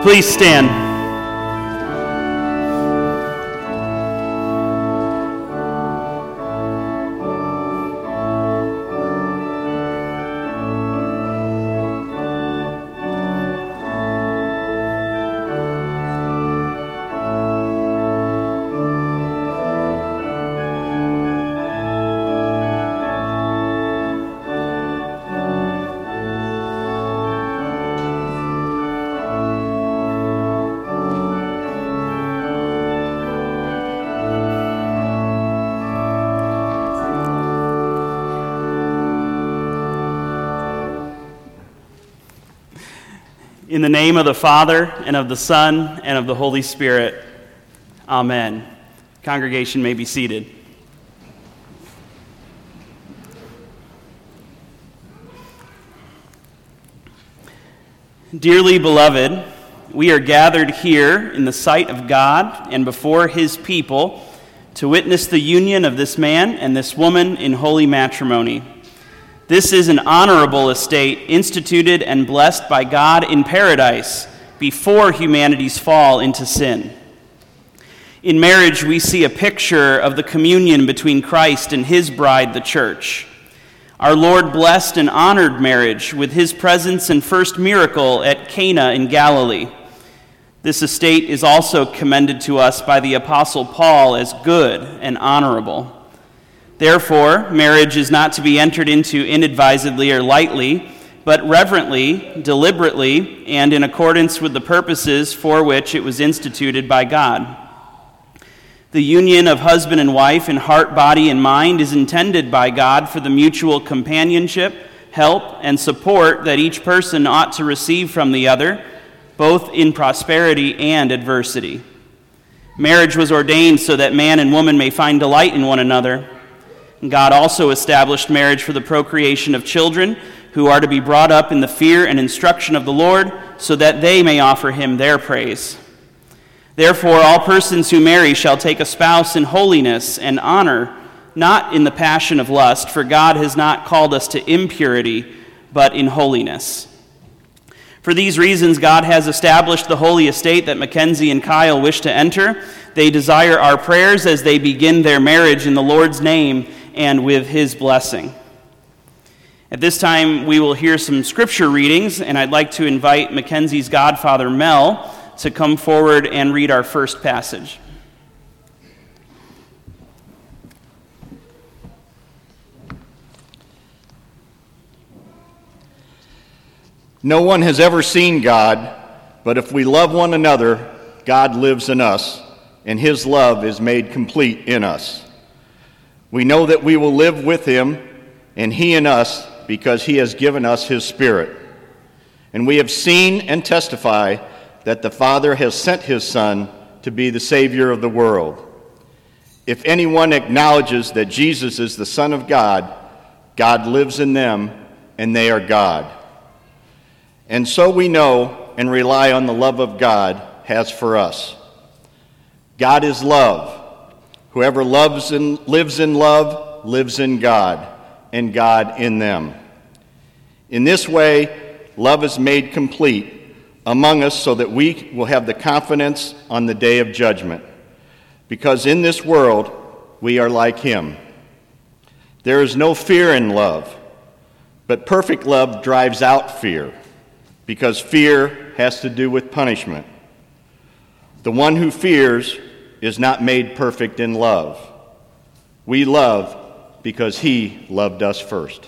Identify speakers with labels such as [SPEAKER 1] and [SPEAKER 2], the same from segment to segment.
[SPEAKER 1] Please stand. In the name of the Father, and of the Son, and of the Holy Spirit. Amen. Congregation may be seated. Dearly beloved, we are gathered here in the sight of God and before His people to witness the union of this man and this woman in holy matrimony. This is an honorable estate instituted and blessed by God in paradise before humanity's fall into sin. In marriage, we see a picture of the communion between Christ and His bride, the church. Our Lord blessed and honored marriage with His presence and first miracle at Cana in Galilee. This estate is also commended to us by the Apostle Paul as good and honorable. Therefore, marriage is not to be entered into inadvisedly or lightly, but reverently, deliberately, and in accordance with the purposes for which it was instituted by God. The union of husband and wife in heart, body, and mind is intended by God for the mutual companionship, help, and support that each person ought to receive from the other, both in prosperity and adversity. Marriage was ordained so that man and woman may find delight in one another. God also established marriage for the procreation of children who are to be brought up in the fear and instruction of the Lord so that they may offer Him their praise. Therefore, all persons who marry shall take a spouse in holiness and honor, not in the passion of lust, for God has not called us to impurity, but in holiness. For these reasons, God has established the holy estate that Mackenzie and Kyle wish to enter. They desire our prayers as they begin their marriage in the Lord's name and with His blessing. At this time, we will hear some scripture readings, and I'd like to invite Mackenzie's godfather, Mel, to come forward and read our first passage.
[SPEAKER 2] No one has ever seen God, but if we love one another, God lives in us, and His love is made complete in us. We know that we will live with Him, and He in us, because He has given us His Spirit. And we have seen and testify that the Father has sent His Son to be the Savior of the world. If anyone acknowledges that Jesus is the Son of God, God lives in them, and they are God. And so we know and rely on the love of God has for us. God is love. Whoever loves and lives in love lives in God, and God in them. In this way, love is made complete among us so that we will have the confidence on the day of judgment. Because in this world, we are like Him. There is no fear in love, but perfect love drives out fear, because fear has to do with punishment. The one who fears is not made perfect in love. We love because He loved us first.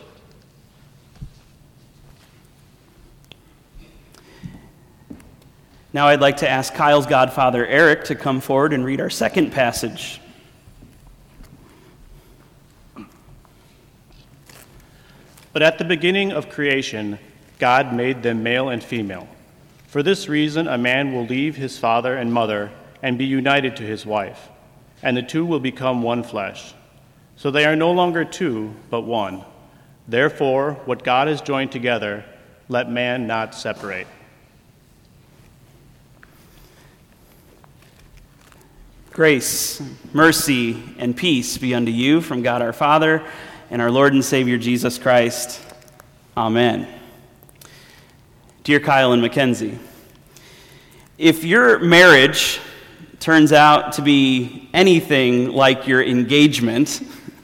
[SPEAKER 1] Now I'd like to ask Kyle's godfather, Eric, to come forward and read our second passage.
[SPEAKER 3] But at the beginning of creation, God made them male and female. For this reason, a man will leave his father and mother and be united to his wife, and the two will become one flesh. So they are no longer two, but one. Therefore, what God has joined together, let man not separate.
[SPEAKER 1] Grace, mercy, and peace be unto you from God our Father and our Lord and Savior Jesus Christ. Amen. Dear Kyle and Mackenzie, if your marriage turns out to be anything like your engagement,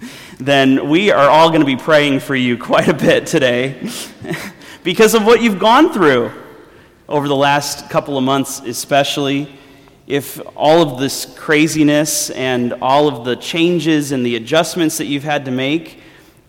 [SPEAKER 1] then we are all going to be praying for you quite a bit today because of what you've gone through over the last couple of months especially. If all of this craziness and all of the changes and the adjustments that you've had to make,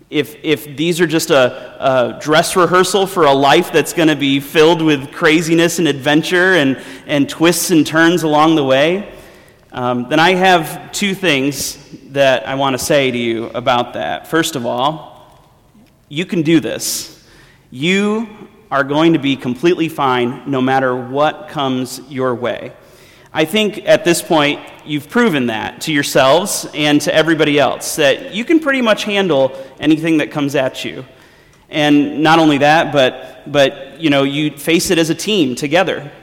[SPEAKER 1] if these are just a dress rehearsal for a life that's going to be filled with craziness and adventure and twists and turns along the way, then I have two things that I want to say to you about that. First of all, you can do this. You are going to be completely fine no matter what comes your way. I think at this point, you've proven that to yourselves and to everybody else, that you can pretty much handle anything that comes at you. And not only that, but you face it as a team together,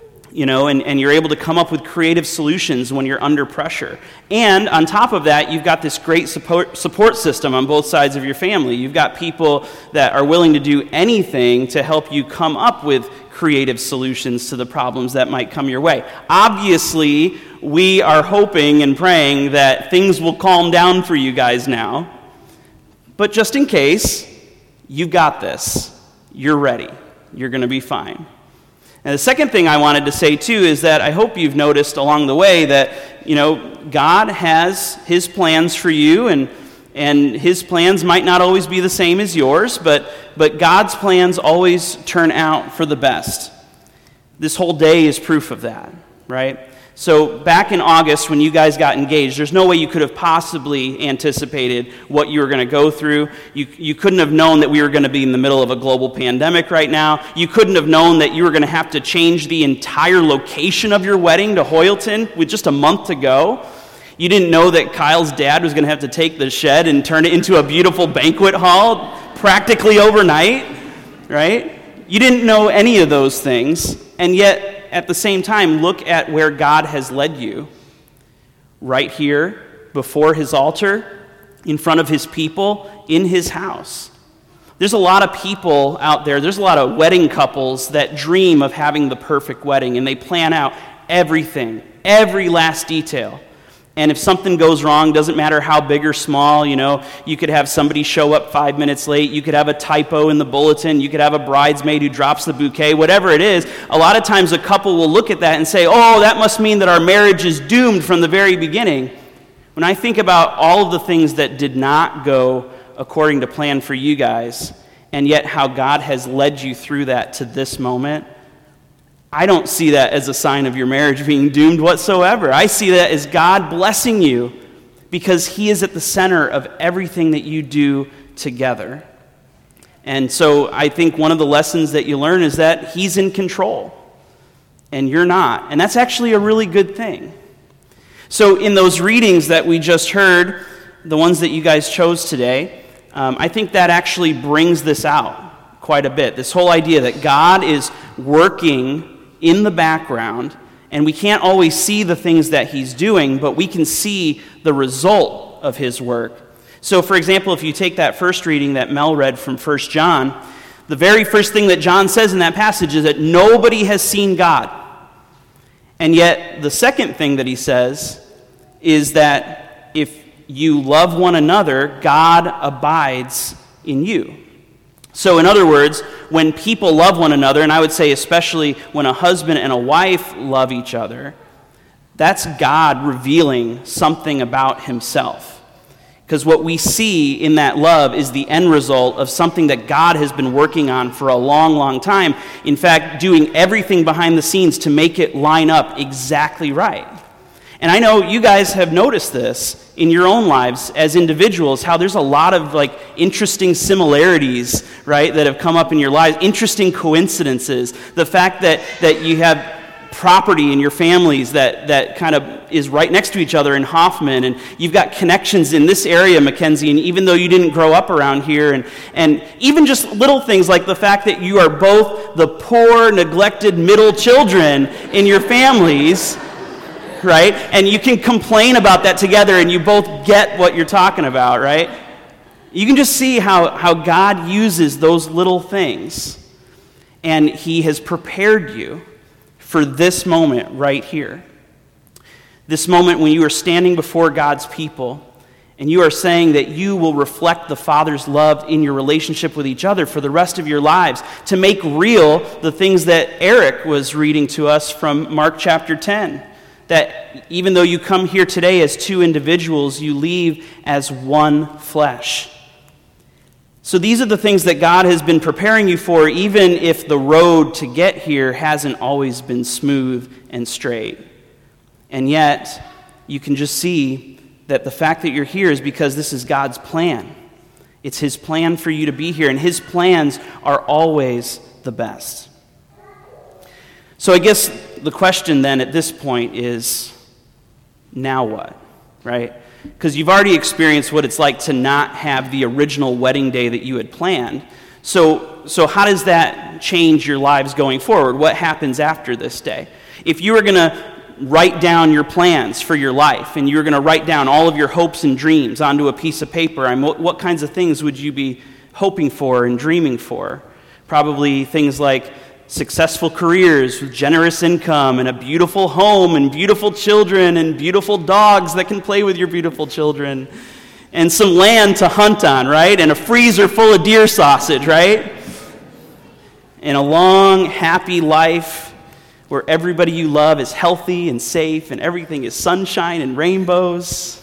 [SPEAKER 1] and you're able to come up with creative solutions when you're under pressure. And on top of that, you've got this great support system on both sides of your family. You've got people that are willing to do anything to help you come up with creative solutions to the problems that might come your way. Obviously, we are hoping and praying that things will calm down for you guys now. But just in case, you've got this. You're ready. You're going to be fine. And the second thing I wanted to say, too, is that I hope you've noticed along the way that, God has His plans for you, and His plans might not always be the same as yours, but God's plans always turn out for the best. This whole day is proof of that, right? So back in August when you guys got engaged, there's no way you could have possibly anticipated what you were going to go through. You couldn't have known that we were going to be in the middle of a global pandemic right now. You couldn't have known that you were going to have to change the entire location of your wedding to Hoyleton with just a month to go. You didn't know that Kyle's dad was going to have to take the shed and turn it into a beautiful banquet hall practically overnight, right? You didn't know any of those things, and yet at the same time, look at where God has led you. Right here, before His altar, in front of His people, in His house. There's a lot of people out there's a lot of wedding couples that dream of having the perfect wedding, and they plan out everything, every last detail. And if something goes wrong, doesn't matter how big or small, you could have somebody show up 5 minutes late, you could have a typo in the bulletin, you could have a bridesmaid who drops the bouquet, whatever it is. A lot of times a couple will look at that and say, oh, that must mean that our marriage is doomed from the very beginning. When I think about all of the things that did not go according to plan for you guys, and yet how God has led you through that to this moment, I don't see that as a sign of your marriage being doomed whatsoever. I see that as God blessing you because He is at the center of everything that you do together. And so I think one of the lessons that you learn is that He's in control and you're not. And that's actually a really good thing. So in those readings that we just heard, the ones that you guys chose today, I think that actually brings this out quite a bit. This whole idea that God is working in the background, and we can't always see the things that He's doing, but we can see the result of His work. So, for example, if you take that first reading that Mel read from 1 John, the very first thing that John says in that passage is that nobody has seen God. And yet, the second thing that he says is that if you love one another, God abides in you. So in other words, when people love one another, and I would say especially when a husband and a wife love each other, that's God revealing something about Himself. Because what we see in that love is the end result of something that God has been working on for a long, long time. In fact, doing everything behind the scenes to make it line up exactly right. And I know you guys have noticed this in your own lives as individuals, how there's a lot of interesting similarities, right, that have come up in your lives, interesting coincidences. The fact that you have property in your families that kind of is right next to each other in Hoffman, and you've got connections in this area, Mackenzie, and even though you didn't grow up around here, and even just little things like the fact that you are both the poor, neglected middle children in your families, right? And you can complain about that together and you both get what you're talking about, right? You can just see how God uses those little things, and He has prepared you for this moment right here. This moment when you are standing before God's people and you are saying that you will reflect the Father's love in your relationship with each other for the rest of your lives, to make real the things that Eric was reading to us from Mark chapter 10. That even though you come here today as two individuals, you leave as one flesh. So these are the things that God has been preparing you for, even if the road to get here hasn't always been smooth and straight. And yet, you can just see that the fact that you're here is because this is God's plan. It's His plan for you to be here, and His plans are always the best. So I guess the question then at this point is, now what, right? Because you've already experienced what it's like to not have the original wedding day that you had planned. So how does that change your lives going forward? What happens after this day? If you were going to write down your plans for your life, and you were going to write down all of your hopes and dreams onto a piece of paper, what kinds of things would you be hoping for and dreaming for? Probably things like successful careers with generous income and a beautiful home and beautiful children and beautiful dogs that can play with your beautiful children and some land to hunt on, right? And a freezer full of deer sausage, right? And a long, happy life where everybody you love is healthy and safe and everything is sunshine and rainbows.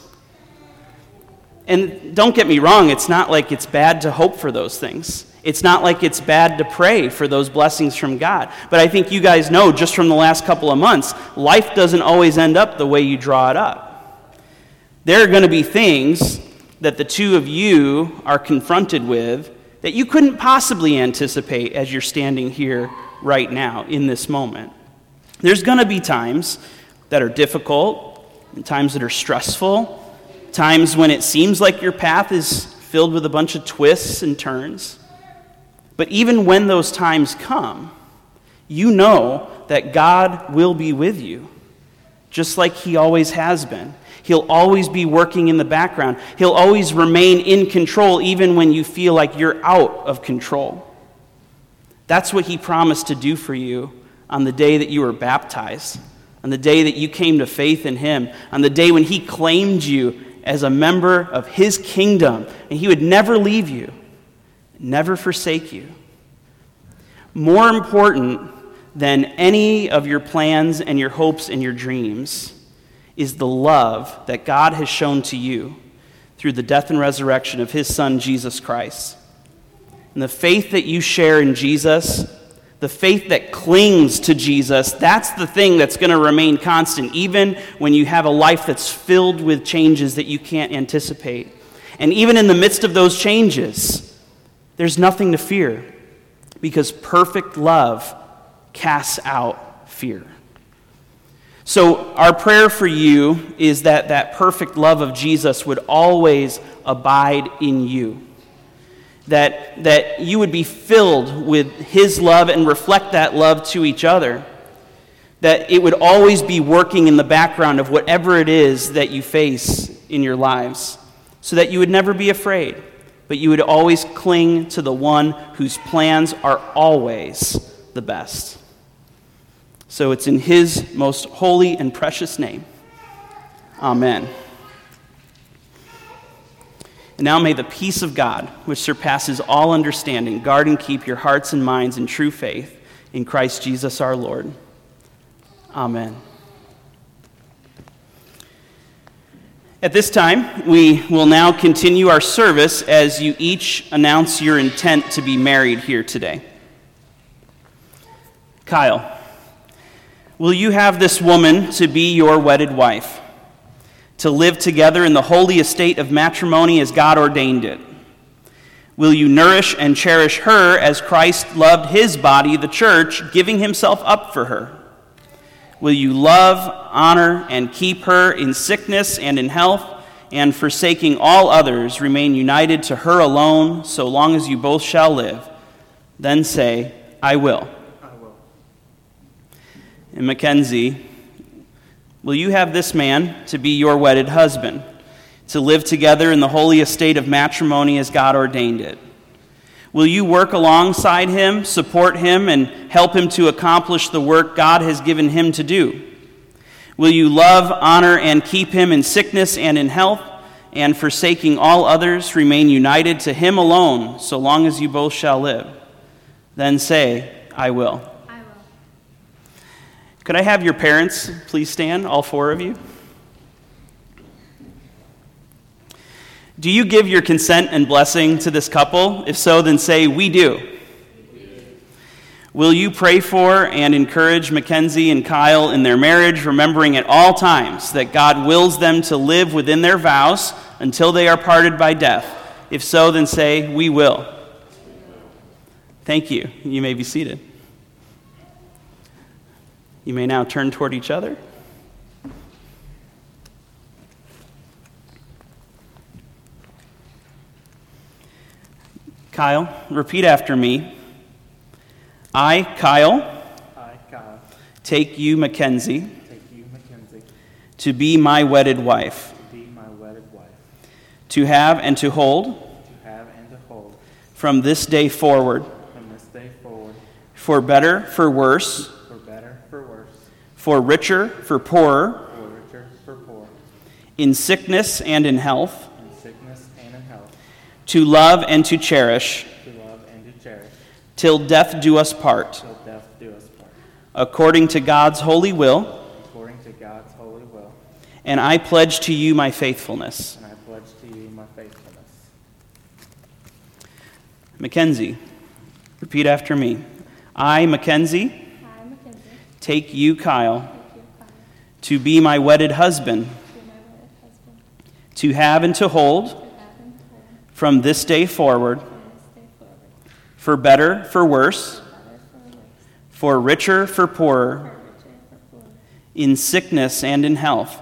[SPEAKER 1] And don't get me wrong, it's not like it's bad to hope for those things. It's not like it's bad to pray for those blessings from God. But I think you guys know just from the last couple of months, life doesn't always end up the way you draw it up. There are going to be things that the two of you are confronted with that you couldn't possibly anticipate as you're standing here right now in this moment. There's going to be times that are difficult, and times that are stressful, times when it seems like your path is filled with a bunch of twists and turns. But even when those times come, you know that God will be with you, just like He always has been. He'll always be working in the background. He'll always remain in control even when you feel like you're out of control. That's what He promised to do for you on the day that you were baptized, on the day that you came to faith in Him, on the day when He claimed you as a member of His kingdom, and He would never leave you, never forsake you. More important than any of your plans and your hopes and your dreams is the love that God has shown to you through the death and resurrection of His Son, Jesus Christ. And the faith that you share in Jesus, the faith that clings to Jesus, that's the thing that's going to remain constant, even when you have a life that's filled with changes that you can't anticipate. And even in the midst of those changes, there's nothing to fear, because perfect love casts out fear. So our prayer for you is that that perfect love of Jesus would always abide in you. That you would be filled with His love and reflect that love to each other. That it would always be working in the background of whatever it is that you face in your lives, so that you would never be afraid, but you would always cling to the one whose plans are always the best. So it's in His most holy and precious name. Amen. And now may the peace of God, which surpasses all understanding, guard and keep your hearts and minds in true faith in Christ Jesus our Lord. Amen. At this time, we will now continue our service as you each announce your intent to be married here today. Kyle, will you have this woman to be your wedded wife, to live together in the holy estate of matrimony as God ordained it? Will you nourish and cherish her as Christ loved His body, the church, giving Himself up for her? Will you love, honor, and keep her in sickness and in health, and forsaking all others, remain united to her alone so long as you both shall live? Then say, I will.
[SPEAKER 3] I will.
[SPEAKER 1] And Mackenzie, will you have this man to be your wedded husband, to live together in the holy estate of matrimony as God ordained it? Will you work alongside him, support him, and help him to accomplish the work God has given him to do? Will you love, honor, and keep him in sickness and in health, and forsaking all others, remain united to him alone, so long as you both shall live? Then say, I will.
[SPEAKER 4] I will.
[SPEAKER 1] Could I have your parents please stand, all four of you? Do you give your consent and blessing to this couple? If so, then say, we do. Will you pray for and encourage Mackenzie and Kyle in their marriage, remembering at all times that God wills them to live within their vows until they are parted by death? If so, then say, we will. Thank you. You may be seated. You may now turn toward each other. Kyle, repeat after me. I, Kyle, take you, Mackenzie, to be my wedded wife, to have and to hold, from this day forward, for better, for worse, for richer, for poorer, in sickness and in health, to love and to cherish, till death do us part, according to God's holy will, and I pledge to you my faithfulness. Mackenzie, repeat after me. I, Mackenzie, take you, Kyle, to be my wedded husband, to have and to hold, from this day forward, for better, for worse, for richer, for poorer, in sickness and in health,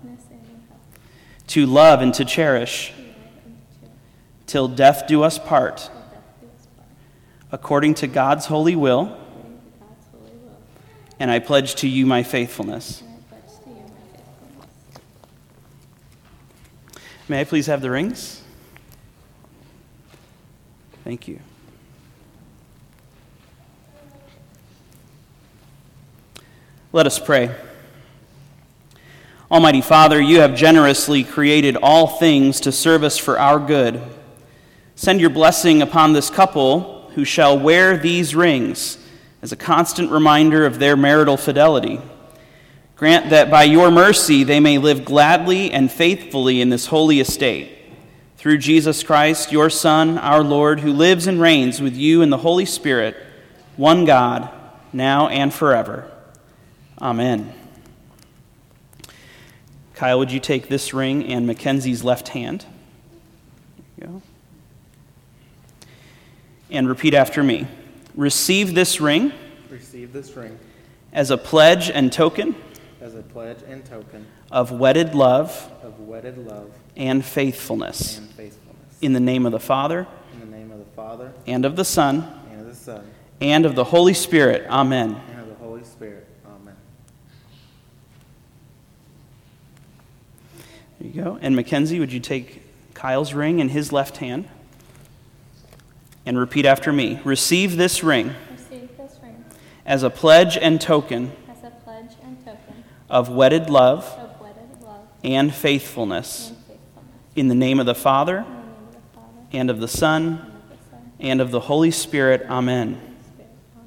[SPEAKER 1] to love and to cherish, till death do us part, according to God's holy will, and I pledge to you my faithfulness. May I please have the rings? Thank you. Let us pray. Almighty Father, you have generously created all things to serve us for our good. Send your blessing upon this couple who shall wear these rings as a constant reminder of their marital fidelity. Grant that by your mercy they may live gladly and faithfully in this holy estate. Through Jesus Christ, your Son, our Lord, who lives and reigns with you in the Holy Spirit, one God, now and forever. Amen. Kyle, would you take this ring and Mackenzie's left hand? There you go. And repeat after me. Receive this ring.
[SPEAKER 5] Receive this ring.
[SPEAKER 1] As a pledge and token.
[SPEAKER 5] As a pledge and token.
[SPEAKER 1] Of wedded love.
[SPEAKER 5] Of wedded love.
[SPEAKER 1] And faithfulness.
[SPEAKER 5] And faithfulness.
[SPEAKER 1] In the name of the Father.
[SPEAKER 5] In the name of the Father.
[SPEAKER 1] And of the Son.
[SPEAKER 5] And of the Son.
[SPEAKER 1] And of the Holy Spirit. Amen.
[SPEAKER 5] And of the Holy Spirit. Amen.
[SPEAKER 1] There you go. And Mackenzie, would you take Kyle's ring in his left hand? And repeat after me. Receive this ring.
[SPEAKER 4] Receive this ring.
[SPEAKER 1] As a pledge and token.
[SPEAKER 4] As a pledge and token.
[SPEAKER 1] Of wedded love.
[SPEAKER 4] Of wedded love.
[SPEAKER 1] And faithfulness.
[SPEAKER 4] And faithfulness.
[SPEAKER 1] In the name of the Father.
[SPEAKER 4] In the name of the Father.
[SPEAKER 1] And of the Son.
[SPEAKER 4] And of the Son.
[SPEAKER 1] And of the Holy Spirit. Amen.
[SPEAKER 4] Holy Spirit. Amen.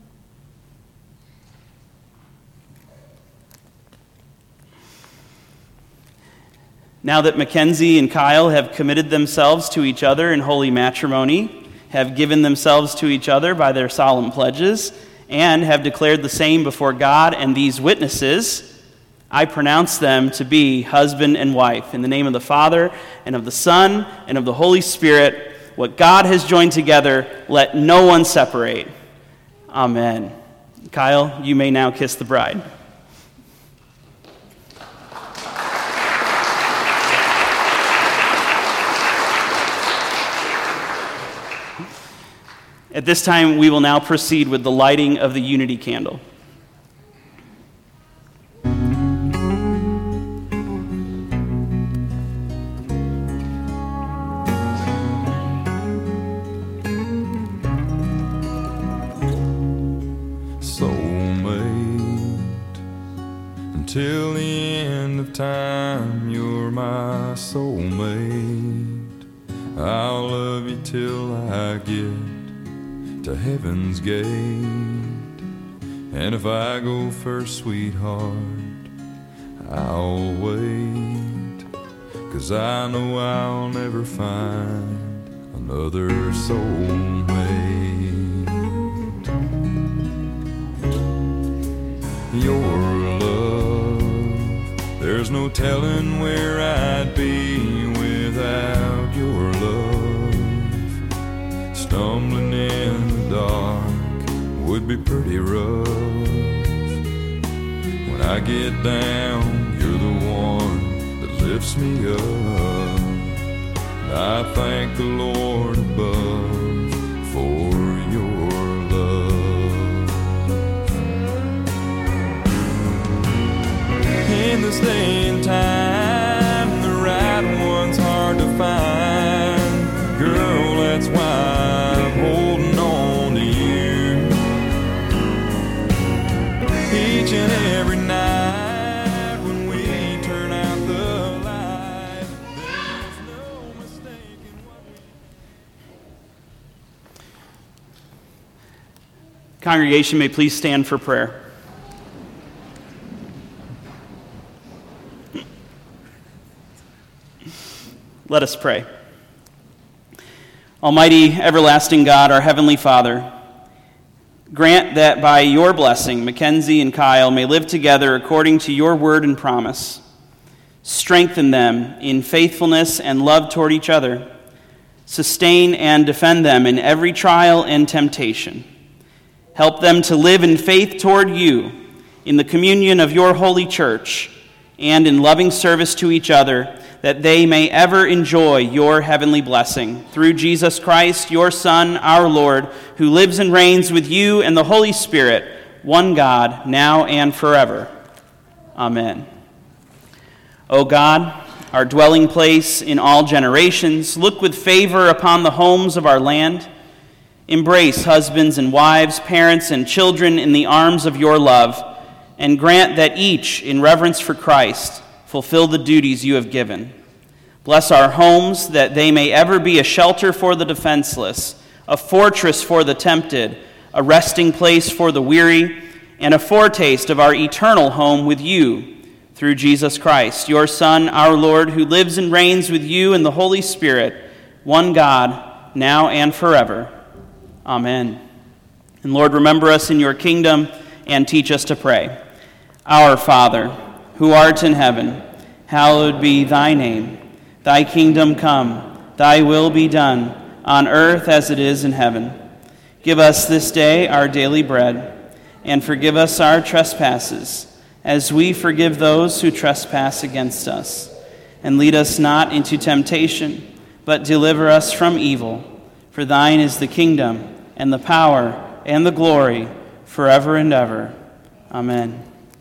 [SPEAKER 1] Now that Mackenzie and Kyle have committed themselves to each other in holy matrimony, have given themselves to each other by their solemn pledges, and have declared the same before God and these witnesses, I pronounce them to be husband and wife. In the name of the Father, and of the Son, and of the Holy Spirit, what God has joined together, let no one separate. Amen. Kyle, you may now kiss the bride. At this time, we will now proceed with the lighting of the unity candle.
[SPEAKER 6] till the end of time. You're my soulmate. I'll love you till I get to heaven's gate. And if I go first, sweetheart, I'll wait, 'cause I know I'll never find another soulmate. Your love, there's no telling where I'd be without your love. Stumbling in the dark would be pretty rough. When I get down, you're the one that lifts me up. And I thank the Lord above for your love. In this day and time, the right one's hard to find. Girl, that's why I'm holding on to you. Each and every night when we turn out the light, there's no mistaking what we...
[SPEAKER 1] Congregation may please stand for prayer. Let us pray. Almighty, everlasting God, our Heavenly Father, grant that by your blessing, Mackenzie and Kyle may live together according to your word and promise. Strengthen them in faithfulness and love toward each other. Sustain and defend them in every trial and temptation. Help them to live in faith toward you, in the communion of your holy church, and in loving service to each other, that they may ever enjoy your heavenly blessing. Through Jesus Christ, your Son, our Lord, who lives and reigns with you and the Holy Spirit, one God, now and forever. Amen. O God, our dwelling place in all generations, look with favor upon the homes of our land. Embrace husbands and wives, parents and children in the arms of your love, and grant that each, in reverence for Christ, fulfill the duties you have given. Bless our homes, that they may ever be a shelter for the defenseless, a fortress for the tempted, a resting place for the weary, and a foretaste of our eternal home with you, through Jesus Christ, your Son, our Lord, who lives and reigns with you in the Holy Spirit, one God, now and forever. Amen. And Lord, remember us in your kingdom and teach us to pray. Our Father, who art in heaven, hallowed be thy name. Thy kingdom come, thy will be done, on earth as it is in heaven. Give us this day our daily bread, and forgive us our trespasses, as we forgive those who trespass against us. And lead us not into temptation, but deliver us from evil. For thine is the kingdom, and the power, and the glory, forever and ever. Amen.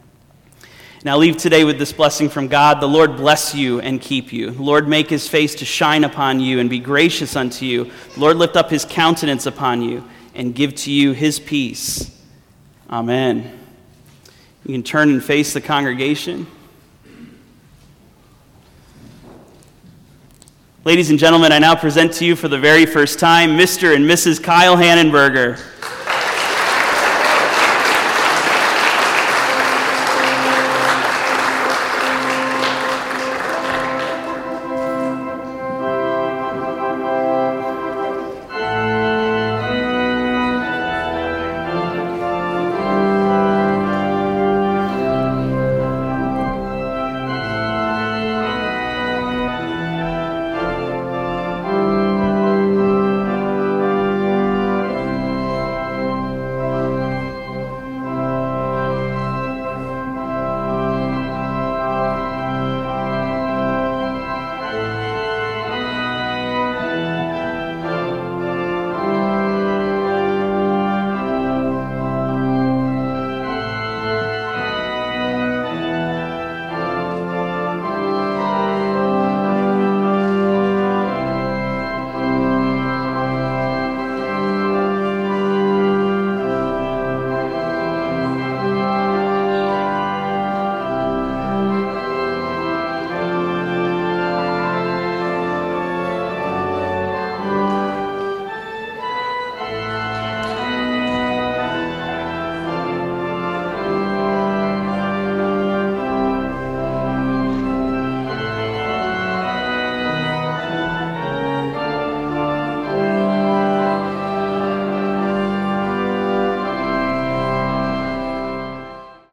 [SPEAKER 1] Now leave today with this blessing from God. The Lord bless you and keep you. The Lord make his face to shine upon you and be gracious unto you. The Lord lift up his countenance upon you and give to you his peace. Amen. You can turn and face the congregation. Ladies and gentlemen, I now present to you for the very first time Mr. and Mrs. Kyle Hannenberger.